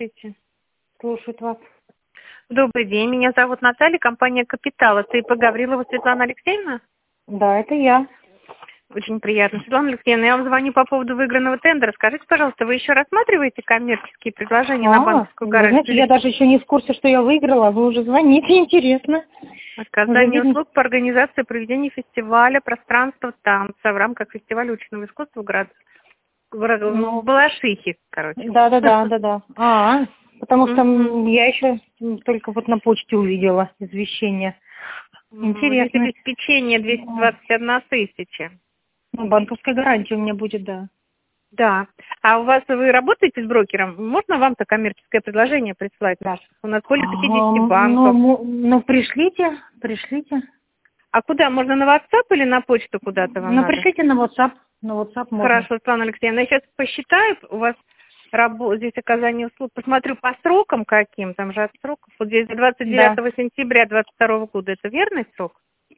Здравствуйте. Слушают вас. Добрый день, меня зовут Наталья, компания «Капитал». Это ИП Гаврилова Светлана Алексеевна? Да, это я. Очень приятно. Светлана Алексеевна, я вам звоню по поводу выигранного тендера. Скажите, пожалуйста, вы еще рассматриваете коммерческие предложения на банковскую Вы гарантию? знаете, я даже еще не в курсе, что я выиграла. Вы уже звоните, интересно. Оказание Уже видно. услуг по организации и проведению фестиваля «Пространство танца» в рамках фестиваля ученого искусства в Балашихе, короче. Да. Потому что я еще только вот на почте увидела извещение. Здесь Интересно. обеспечение 221 тысяча. Ну, банковская гарантия у меня будет, да. Да. А вы работаете с брокером? Можно вам-то коммерческое предложение прислать наше? У нас более 50 банков. Ну, пришлите. А куда? Можно на WhatsApp или на почту куда-то вам надо? Пришлите на WhatsApp. На WhatsApp можно. Хорошо, Светлана Алексеевна. Я сейчас посчитаю, у вас здесь оказание услуг. Посмотрю по срокам каким, там же от сроков. Вот здесь 29 сентября 2022 года. Это верный срок?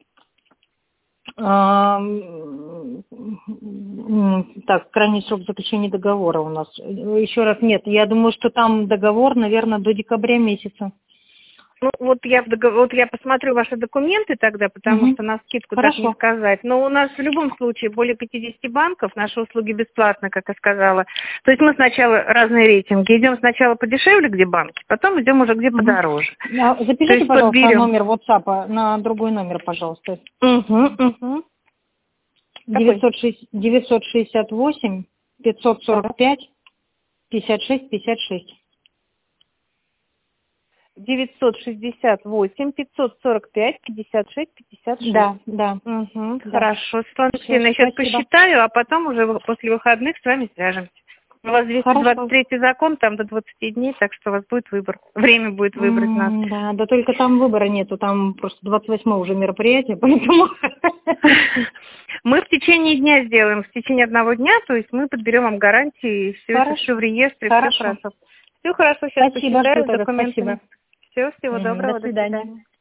Так, крайний срок заключения договора у нас. Еще раз, нет, я думаю, что там договор, наверное, до декабря месяца. Ну, вот я посмотрю ваши документы тогда, потому что на скидку так не сказать. Но у нас в любом случае более 50 банков, наши услуги бесплатны, как я сказала. То есть мы сначала разные рейтинги. Идем сначала подешевле, где банки, потом идем уже где подороже. Запишите, пожалуйста, номер WhatsApp на другой номер, пожалуйста. 968 545 56 56. 968 545 56 56. Да. Хорошо, Светлана Алексеевна, я сейчас посчитаю, а потом уже после выходных с вами свяжемся. У вас 223 закон, там до 20 дней, так что у вас будет выбор. Время будет выбрать нас. Да, только там выбора нету, там просто 28 уже мероприятие, поэтому... Мы в течение дня сделаем, в течение одного дня, то есть мы подберем вам гарантии, все в реестре, все хорошо. Все хорошо, сейчас посчитаю документы. Спасибо. Всего доброго, До свидания.